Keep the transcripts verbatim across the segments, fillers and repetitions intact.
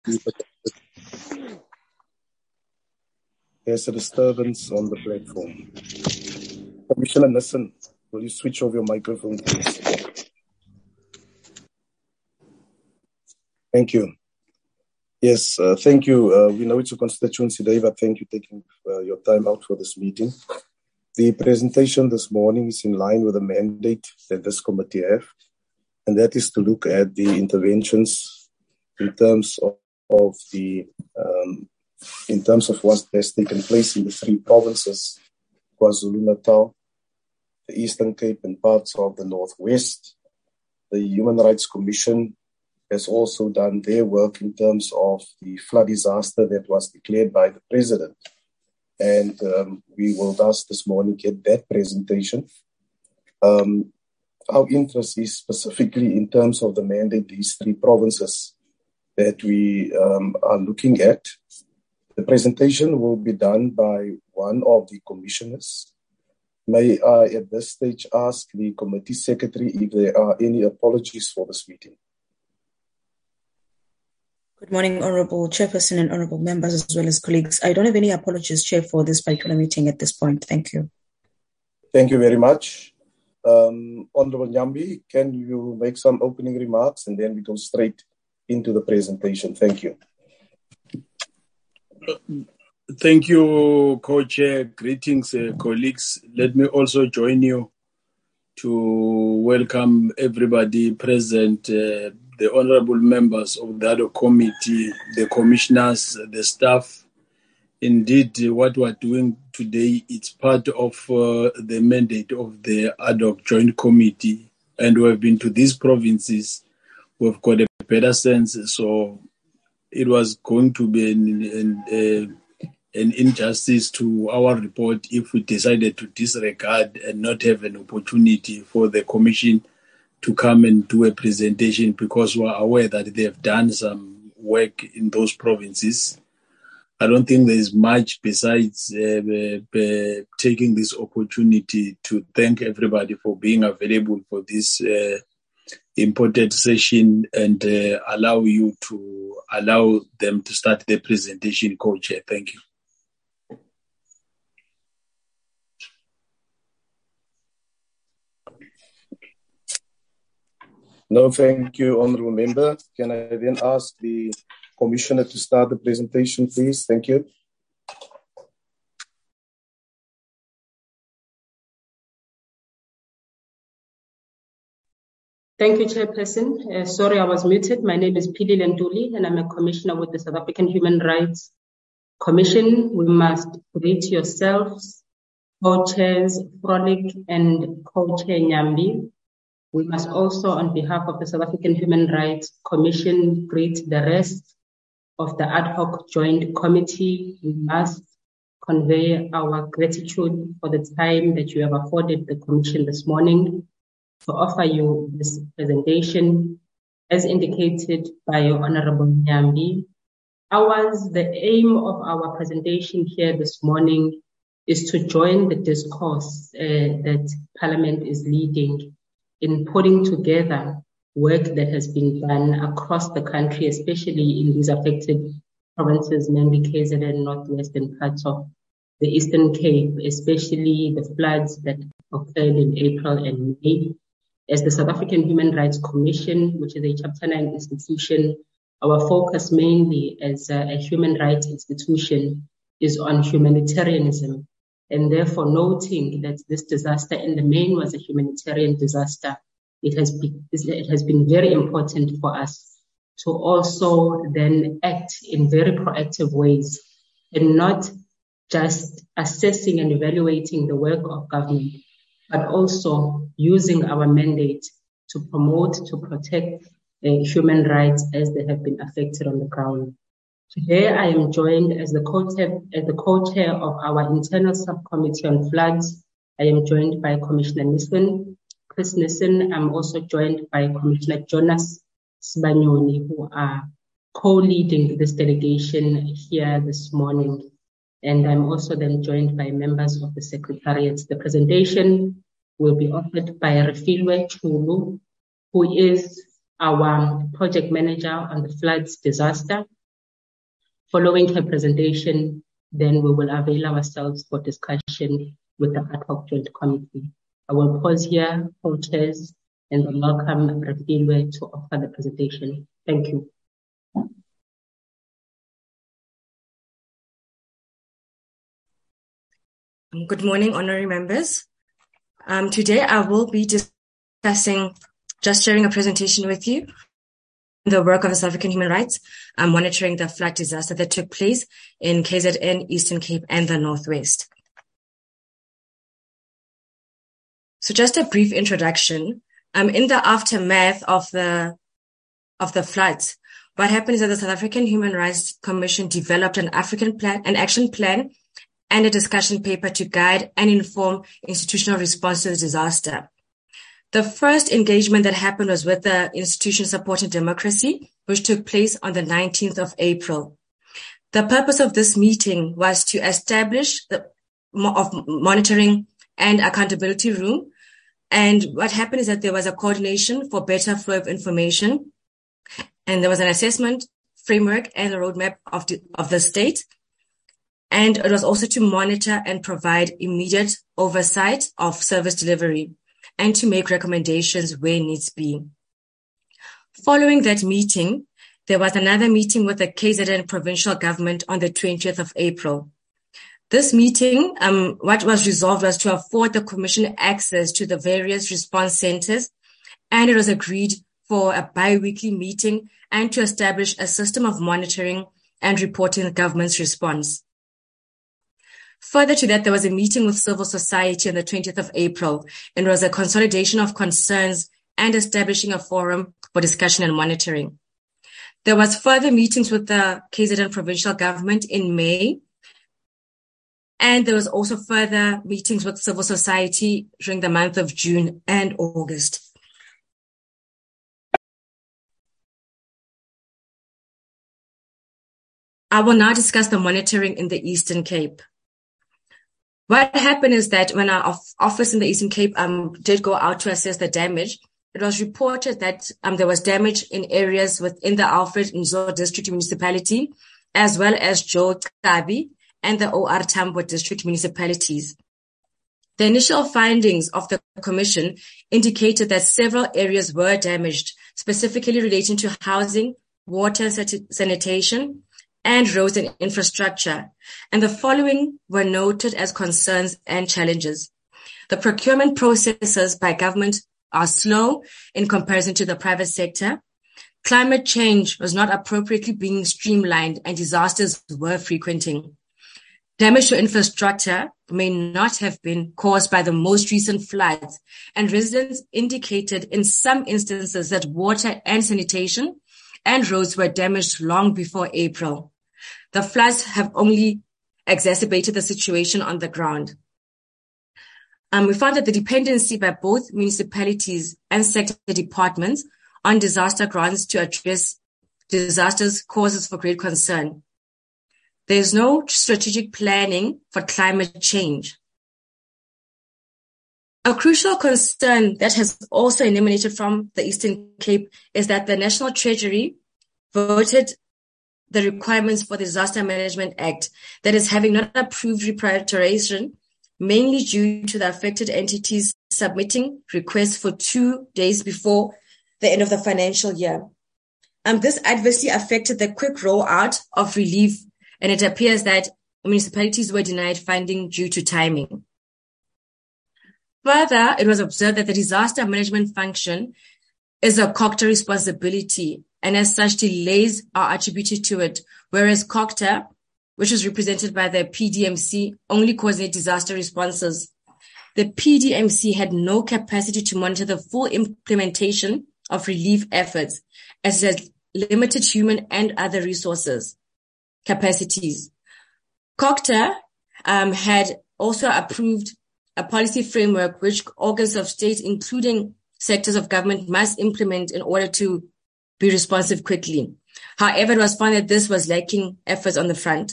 There's a disturbance on the platform. Commissioner Nissen, will you switch off your microphone, please? Thank you. Yes, uh, thank you. Uh, we know it's a constituency day, but thank you for taking uh, your time out for this meeting. The presentation this morning is in line with the mandate that this committee have, and that is to look at the interventions in terms of, of the um, in terms of what has taken place in the three provinces, KwaZulu-Natal, the Eastern Cape, and parts of the Northwest. The Human Rights Commission has also done their work in terms of the flood disaster that was declared by the President. And um, we will thus this morning get that presentation. Um, our interest is specifically in terms of the mandate, these three provinces that we um, are looking at. The presentation will be done by one of the commissioners. May I at this stage ask the committee secretary if there are any apologies for this meeting. Good morning, Honourable Chairperson and Honourable Members as well as colleagues. I don't have any apologies, Chair, for this particular meeting at this point. Thank you. Thank you very much. Um, Honourable Nyambi, can you make some opening remarks and then we go straight into the presentation? Thank you. Thank you, Co-Chair. Greetings, uh, colleagues. Let me also join you to welcome everybody present, uh, the honorable members of the other committee, the commissioners, the staff. Indeed, what we're doing today, it's part of uh, the mandate of the ad hoc joint committee, and we have been to these provinces. We've got a better sense, so it was going to be an, an, uh, an injustice to our report if we decided to disregard and not have an opportunity for the Commission to come and do a presentation, because we're aware that they have done some work in those provinces. I don't think there is much besides uh, uh, taking this opportunity to thank everybody for being available for this uh, important session and uh, allow you to allow them to start the presentation, Co-Chair. Thank you. No, thank you, Honourable Member. Can I then ask the Commissioner to start the presentation, please? Thank you. Thank you, Chairperson. Uh, sorry, I was muted. My name is Pili Lentuli, and I'm a Commissioner with the South African Human Rights Commission. We must greet yourselves, co-chairs Frolic and co-chair Nyambi. We must also, on behalf of the South African Human Rights Commission, greet the rest of the ad hoc joint committee. We must convey our gratitude for the time that you have afforded the Commission this morning to offer you this presentation. As indicated by your Honourable Nyambi, ours, the aim of our presentation here this morning is to join the discourse uh, that Parliament is leading in putting together work that has been done across the country, especially in these affected provinces, mainly K Z N and northwestern parts of the Eastern Cape, especially the floods that occurred in April and May. As the South African Human Rights Commission, which is a Chapter nine institution, our focus mainly as a, a human rights institution is on humanitarianism. And therefore, noting that this disaster in the main was a humanitarian disaster, it has been, it has been very important for us to also then act in very proactive ways and not just assessing and evaluating the work of government, but also using our mandate to promote, to protect uh, human rights as they have been affected on the ground. Today, I am joined as the co-chair, as the co-chair of our internal subcommittee on floods. I am joined by Commissioner Nissen, Chris Nissen. I'm also joined by Commissioner Jonas Sibanyoni, who are co-leading this delegation here this morning. And I'm also then joined by members of the Secretariat. The presentation will be offered by Refilwe Chulu, who is our project manager on the floods disaster. Following her presentation, then we will avail ourselves for discussion with the ad hoc joint committee. I will pause here, co-chairs, and then welcome Refilwe to offer the presentation. Thank you. Good morning, honorary members. Um, today I will be discussing, just sharing a presentation with you, the work of the South African Human Rights, um, monitoring the flood disaster that took place in K Z N, Eastern Cape, and the Northwest. So just a brief introduction. Um, in the aftermath of the, of the floods, what happened is that the South African Human Rights Commission developed an African plan, an action plan, and a discussion paper to guide and inform institutional response to the disaster. The first engagement that happened was with the Institution Supporting Democracy, which took place on the nineteenth of April. The purpose of this meeting was to establish the of monitoring and accountability room. And what happened is that there was a coordination for better flow of information, and there was an assessment framework and a roadmap of the, of the state. And it was also to monitor and provide immediate oversight of service delivery and to make recommendations where needs be. Following that meeting, there was another meeting with the K Z N provincial government on the twentieth of April. This meeting, um, what was resolved was to afford the commission access to the various response centers, and it was agreed for a bi-weekly meeting and to establish a system of monitoring and reporting the government's response. Further to that, there was a meeting with civil society on the twentieth of April, and it was a consolidation of concerns and establishing a forum for discussion and monitoring. There was further meetings with the K Z N provincial government in May, and there was also further meetings with civil society during the month of June and August. I will now discuss the monitoring in the Eastern Cape. What happened is that when our office in the Eastern Cape um, did go out to assess the damage, it was reported that um, there was damage in areas within the Alfred Nzo District Municipality, as well as Joe Kabi and the O R Tambo District Municipalities. The initial findings of the Commission indicated that several areas were damaged, specifically relating to housing, water, sanitation, and roads and infrastructure, and the following were noted as concerns and challenges. The procurement processes by government are slow in comparison to the private sector. Climate change was not appropriately being streamlined, and disasters were frequenting. Damage to infrastructure may not have been caused by the most recent floods, and residents indicated in some instances that water and sanitation and roads were damaged long before April. The floods have only exacerbated the situation on the ground. Um, we found that the dependency by both municipalities and sector departments on disaster grants to address disasters causes for great concern. There is no strategic planning for climate change. A crucial concern that has also emanated from the Eastern Cape is that the National Treasury voted the requirements for the Disaster Management Act that is having not approved reprioritization, mainly due to the affected entities submitting requests for two days before the end of the financial year. Um, this adversely affected the quick rollout of relief, and it appears that municipalities were denied funding due to timing. Further, it was observed that the disaster management function is a COGTA responsibility, and as such, delays are attributed to it, whereas COGTA, which is represented by the P D M C, only coordinate disaster responses. The P D M C had no capacity to monitor the full implementation of relief efforts, as it has limited human and other resources capacities. COGTA um, had also approved a policy framework which organs of state, including sectors of government, must implement in order to be responsive quickly. However, it was found that this was lacking efforts on the front.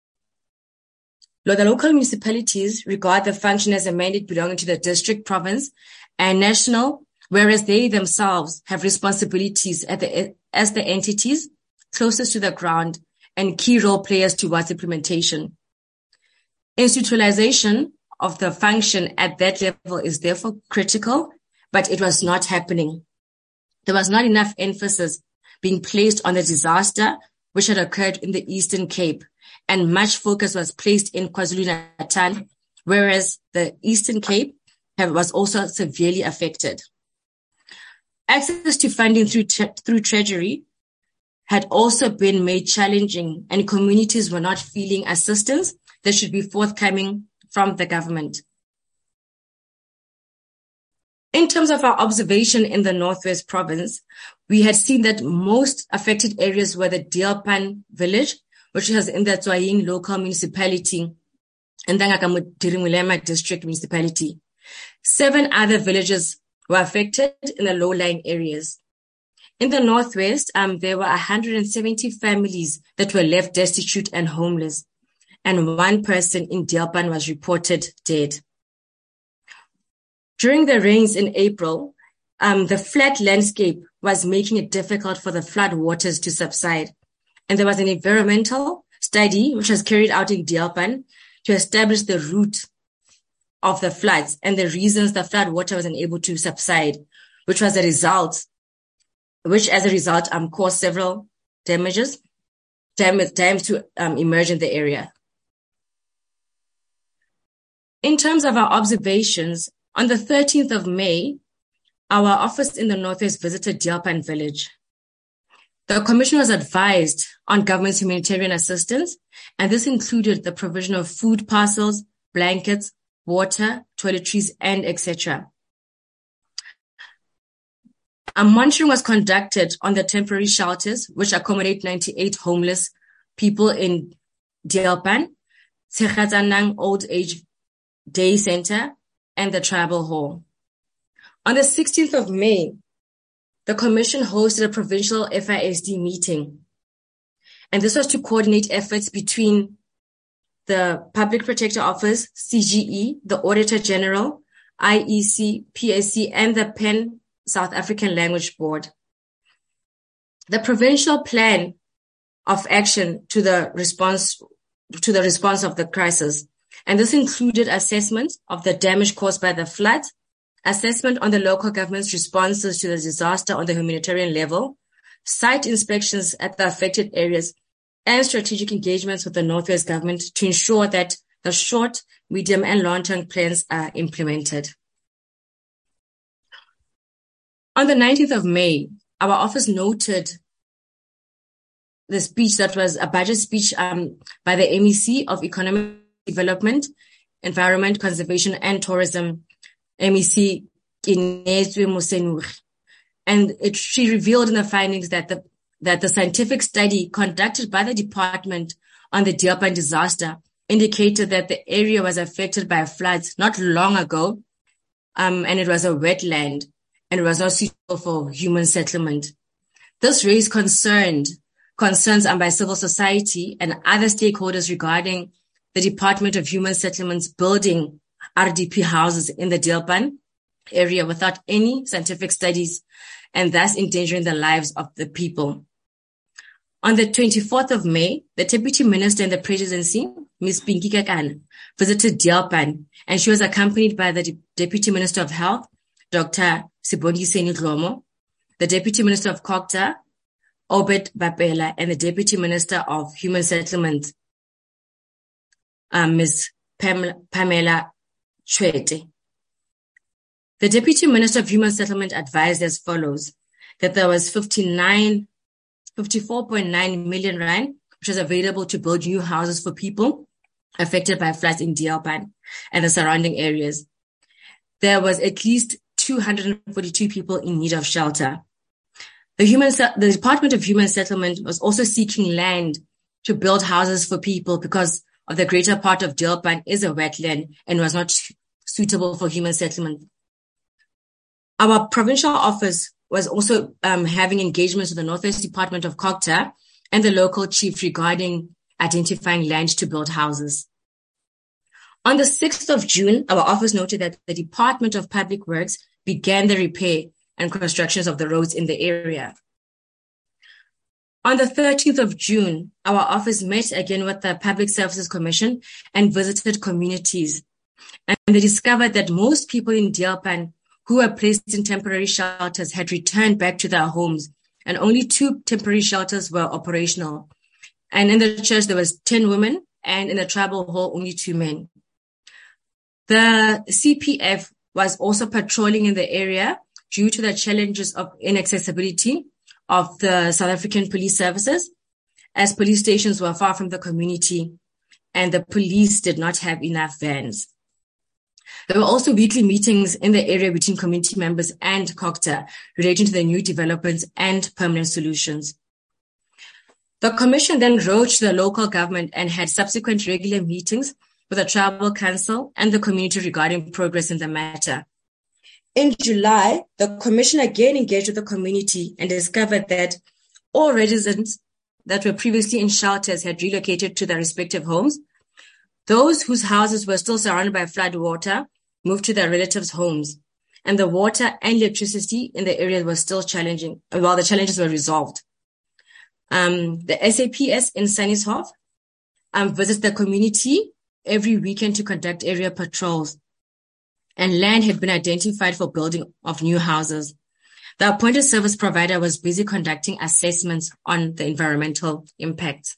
The local municipalities regard the function as a mandate belonging to the district, province, and national, whereas they themselves have responsibilities at the, as the entities closest to the ground and key role players towards implementation. Institutionalization of the function at that level is therefore critical, but it was not happening. There was not enough emphasis being placed on the disaster which had occurred in the Eastern Cape, and much focus was placed in KwaZulu-Natal, whereas the Eastern Cape have, was also severely affected. Access to funding through, tre- through Treasury had also been made challenging, and communities were not feeling assistance that should be forthcoming from the government. In terms of our observation in the Northwest Province, we had seen that most affected areas were the Deelpan village, which was in the Tswaying local municipality and the Ngaka-Modirimulema district municipality. Seven other villages were affected in the low-lying areas. In the Northwest, um, there were one hundred seventy families that were left destitute and homeless, and one person in Deelpan was reported dead. During the rains in April, um, the flat landscape was making it difficult for the flood waters to subside. And there was an environmental study which was carried out in Deelpan to establish the route of the floods and the reasons the flood water wasn't able to subside, which was a result, which as a result um, caused several damages, damage, damage to um, emerge in the area. In terms of our observations, on the thirteenth of May, our office in the Northwest visited Deelpan village. The commission was advised on government's humanitarian assistance, and this included the provision of food parcels, blankets, water, toiletries, and et cetera. A monitoring was conducted on the temporary shelters, which accommodate ninety-eight homeless people in Deelpan, Tshekatsanang Old Age Day Center, and the Tribal Hall. On the sixteenth of May, the Commission hosted a provincial F I S D meeting, and this was to coordinate efforts between the Public Protector Office, C G E, the Auditor General, I E C, P A C, and the P E N South African Language Board. The provincial plan of action to the response to the response of the crisis, and this included assessment of the damage caused by the flood, assessment on the local government's responses to the disaster on the humanitarian level, site inspections at the affected areas, and strategic engagements with the Northwest government to ensure that the short, medium, and long-term plans are implemented. On the nineteenth of May, our office noted the speech that was a budget speech um, by the M E C of Economic Development, Environment, Conservation, and Tourism, M E C Kinezwe Mosenuri. And it, she revealed in the findings that the that the scientific study conducted by the department on the Deelpan disaster indicated that the area was affected by floods not long ago, um, and it was a wetland, and it was not suitable for human settlement. This raised concerned, concerns by civil society and other stakeholders regarding the Department of Human Settlements building R D P houses in the Deelpan area without any scientific studies, and thus endangering the lives of the people. On the twenty-fourth of May, the Deputy Minister in the Presidency, Miz Pinky Kekana, visited Deelpan, and she was accompanied by the De- Deputy Minister of Health, Doctor Sibongiseni Dlomo, the Deputy Minister of Cocta, Obed Bapela, and the Deputy Minister of Human Settlement, um, Miz Pamela, Pamela Chwete. The Deputy Minister of Human Settlement advised as follows, that there was fifty-nine, fifty-four point nine million rand, which was available to build new houses for people affected by floods in Deelpan and the surrounding areas. There was at least two hundred forty-two people in need of shelter. The, human, the Department of Human Settlement was also seeking land to build houses for people because of the greater part of Deelpan is a wetland and was not suitable for human settlement. Our provincial office was also um, having engagements with the Northwest Department of Cocta and the local chief regarding identifying land to build houses. On the sixth of June, our office noted that the Department of Public Works began the repair and constructions of the roads in the area. On the thirteenth of June, our office met again with the Public Services Commission and visited communities. And they discovered that most people in Deelpan who were placed in temporary shelters had returned back to their homes, and only two temporary shelters were operational. And in the church, there was ten women, and in the tribal hall, only two men. The C P F was also patrolling in the area due to the challenges of inaccessibility of the South African police services, as police stations were far from the community and the police did not have enough vans. There were also weekly meetings in the area between community members and COGTA relating to the new developments and permanent solutions. The commission then wrote to the local government and had subsequent regular meetings with the tribal council and the community regarding progress in the matter. In July, the commission again engaged with the community and discovered that all residents that were previously in shelters had relocated to their respective homes. Those whose houses were still surrounded by flood water moved to their relatives' homes, and the water and electricity in the area were still challenging, while the challenges were resolved. Um, the S A P S in Sannieshof um, visits the community every weekend to conduct area patrols, and land had been identified for building of new houses. The appointed service provider was busy conducting assessments on the environmental impact.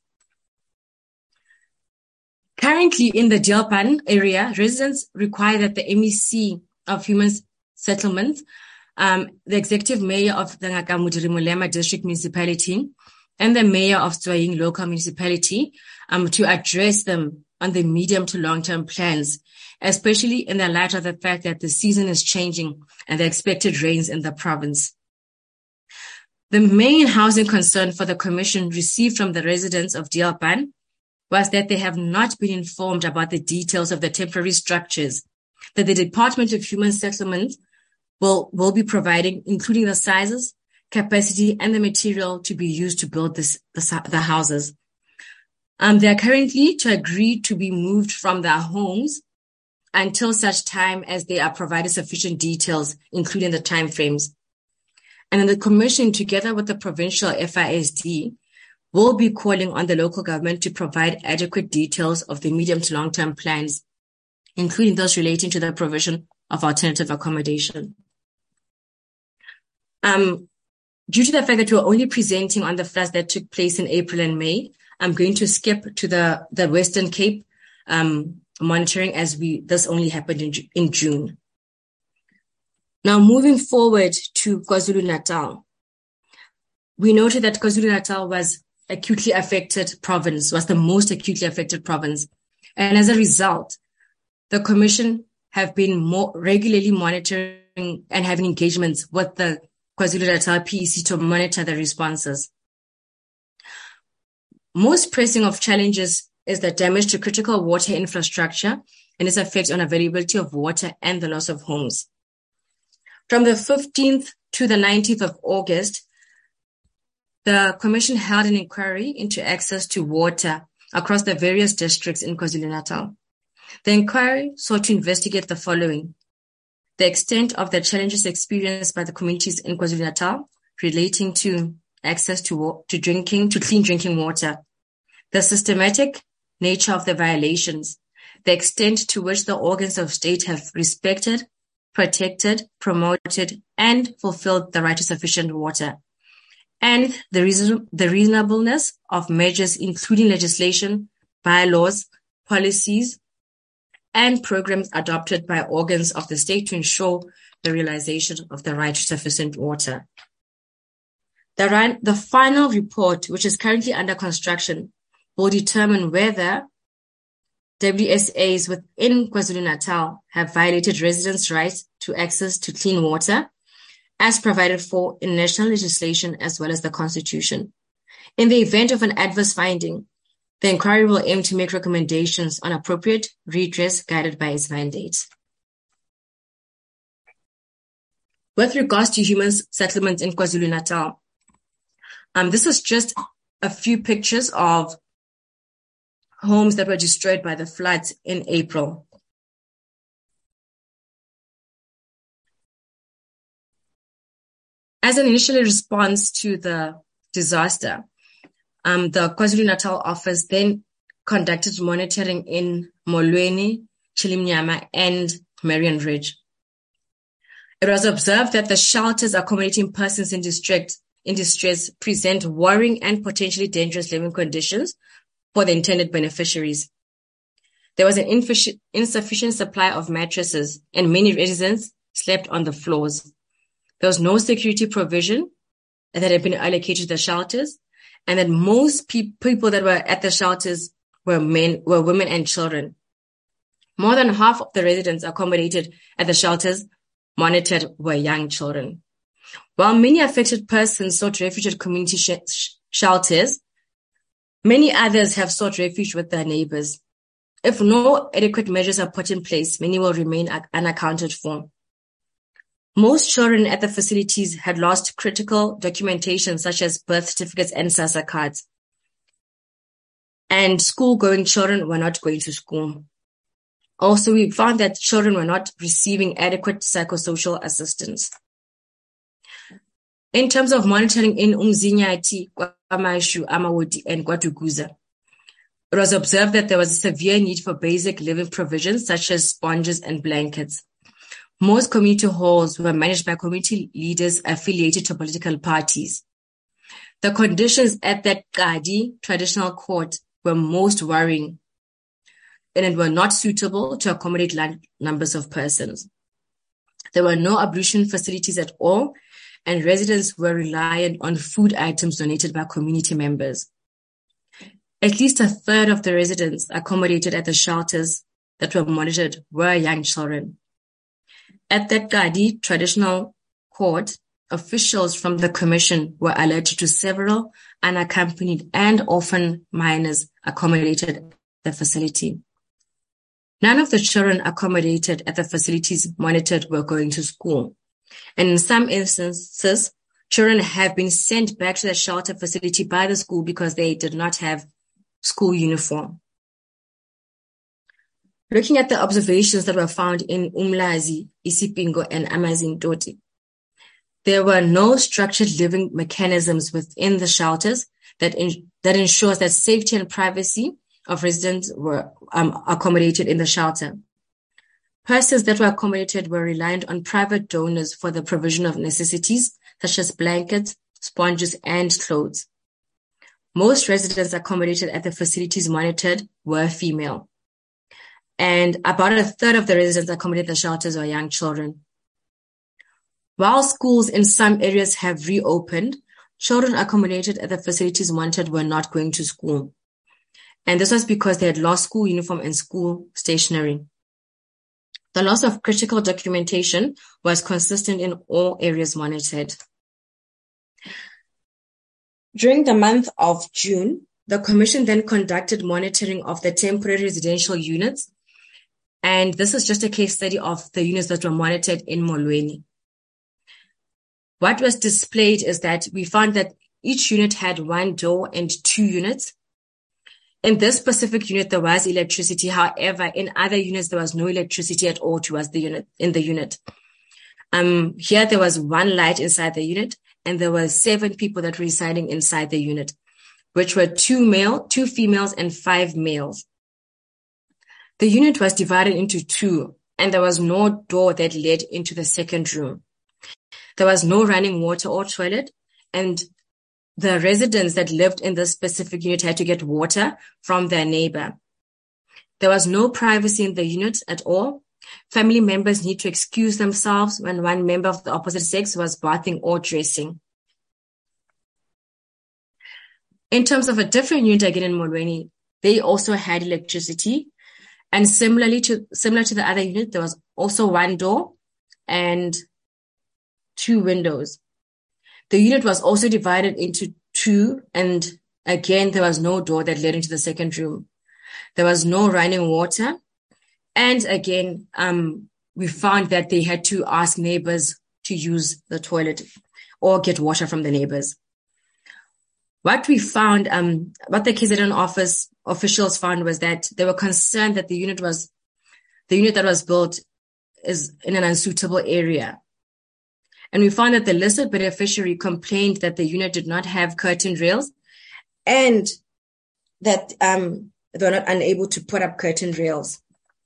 Currently in the Deelpan area, residents require that the M E C of Human Settlement, um, the executive mayor of the Ngaka Modiri Molema District Municipality, and the mayor of Tswaying Local Municipality um, to address them on the medium to long-term plans, especially in the light of the fact that the season is changing and the expected rains in the province. The main housing concern for the commission received from the residents of Deelpan was that they have not been informed about the details of the temporary structures that the Department of Human Settlement will, will be providing, including the sizes, capacity, and the material to be used to build this, the, the houses. Um, they are currently to agree to be moved from their homes until such time as they are provided sufficient details, including the timeframes. And then the commission, together with the provincial F I S D, will be calling on the local government to provide adequate details of the medium to long-term plans, including those relating to the provision of alternative accommodation. Um, due to the fact that we're only presenting on the floods that took place in April and May, I'm going to skip to the, the Western Cape um, monitoring, as we this only happened in, in June. Now, moving forward to KwaZulu-Natal, we noted that KwaZulu-Natal was acutely affected province, was the most acutely affected province. And as a result, the commission have been more regularly monitoring and having engagements with the KwaZulu-Natal P E C to monitor the responses. Most pressing of challenges is the damage to critical water infrastructure and its effect on availability of water and the loss of homes. From the fifteenth to the nineteenth of August, the commission held an inquiry into access to water across the various districts in KwaZulu-Natal. The inquiry sought to investigate the following: the extent of the challenges experienced by the communities in KwaZulu-Natal relating to access to, to drinking, to clean drinking water, the systematic nature of the violations, the extent to which the organs of state have respected, protected, promoted, and fulfilled the right to sufficient water, and the reason, the reasonableness of measures, including legislation, bylaws, policies, and programs adopted by organs of the state to ensure the realization of the right to sufficient water. The, the final report, which is currently under construction, will determine whether W S As within KwaZulu-Natal have violated residents' rights to access to clean water, as provided for in national legislation as well as the Constitution. In the event of an adverse finding, the inquiry will aim to make recommendations on appropriate redress guided by its mandate. With regards to human settlements in KwaZulu-Natal, um, this is just a few pictures of homes that were destroyed by the floods in April. As an initial response to the disaster, um, the KwaZulu-Natal office then conducted monitoring in Molweni, Chilimnyama, and Marion Ridge. It was observed that the shelters accommodating persons in distress, in distress present worrying and potentially dangerous living conditions for the intended beneficiaries. There was an insufficient supply of mattresses, and many residents slept on the floors. There was no security provision that had been allocated to the shelters, and that most pe- people that were at the shelters were men, were women and children. More than half of the residents accommodated at the shelters monitored were young children. While many affected persons sought refuge at community sh- sh- shelters, many others have sought refuge with their neighbors. If no adequate measures are put in place, many will remain unaccounted for. Most children at the facilities had lost critical documentation such as birth certificates and SASSA cards. And school-going children were not going to school. Also, we found that children were not receiving adequate psychosocial assistance. In terms of monitoring in Umzinyathi, KwaMashu, Amaoti, and KwaDukuza, it was observed that there was a severe need for basic living provisions such as sponges and blankets. Most community halls were managed by community leaders affiliated to political parties. The conditions at that Kadi traditional court were most worrying, and it were not suitable to accommodate large numbers of persons. There were no ablution facilities at all, and residents were reliant on food items donated by community members. At least a third of the residents accommodated at the shelters that were monitored were young children. At that Kadi traditional court, officials from the commission were alerted to several unaccompanied and orphan minors accommodated at the facility. None of the children accommodated at the facilities monitored were going to school. And in some instances, children have been sent back to the shelter facility by the school because they did not have school uniform. Looking at the observations that were found in Umlazi, Isipingo, and Amazindoti, there were no structured living mechanisms within the shelters that in, that ensures that safety and privacy of residents were um, accommodated in the shelter. Persons that were accommodated were reliant on private donors for the provision of necessities such as blankets, sponges, and clothes. Most residents accommodated at the facilities monitored were female, and about a third of the residents accommodated at the shelters were young children. While schools in some areas have reopened, children accommodated at the facilities monitored were not going to school. And this was because they had lost school uniform and school stationery. The loss of critical documentation was consistent in all areas monitored. During the month of June, the Commission then conducted monitoring of the temporary residential units. And this is just a case study of the units that were monitored in Molweni. What was displayed is that we found that each unit had one door and two units. In this specific unit, there was electricity. However, in other units, there was no electricity at all towards the unit, in the unit. Um, here, there was one light inside the unit, and there were seven people that were residing inside the unit, which were two male, two females, and five males. The unit was divided into two, and there was no door that led into the second room. There was no running water or toilet, and the residents that lived in this specific unit had to get water from their neighbor. There was no privacy in the unit at all. Family members need to excuse themselves when one member of the opposite sex was bathing or dressing. In terms of a different unit again in Molweni, they also had electricity. And similarly to, similar to the other unit, there was also one door and two windows. The unit was also divided into two, and again, there was no door that led into the second room. There was no running water. And again, um, we found that they had to ask neighbors to use the toilet or get water from the neighbors. What we found, um, what the K Z N office officials found was that they were concerned that the unit was, the unit that was built is in an unsuitable area. And we found that the listed beneficiary complained that the unit did not have curtain rails and that um, they were not unable to put up curtain rails.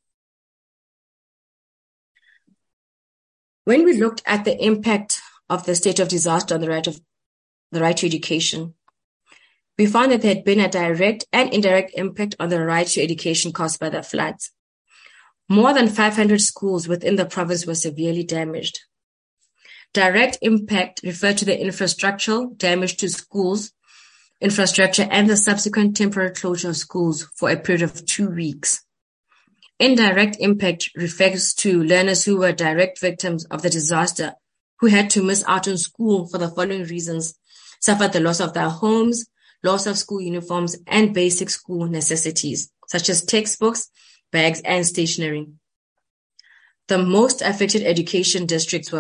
When we looked at the impact of the state of disaster on the right of the right to education, we found that there had been a direct and indirect impact on the right to education caused by the floods. More than five hundred schools within the province were severely damaged. Direct impact referred to the infrastructural damage to schools, infrastructure, and the subsequent temporary closure of schools for a period of two weeks. Indirect impact refers to learners who were direct victims of the disaster, who had to miss out on school for the following reasons: suffered the loss of their homes, loss of school uniforms, and basic school necessities, such as textbooks, bags, and stationery. The most affected education districts were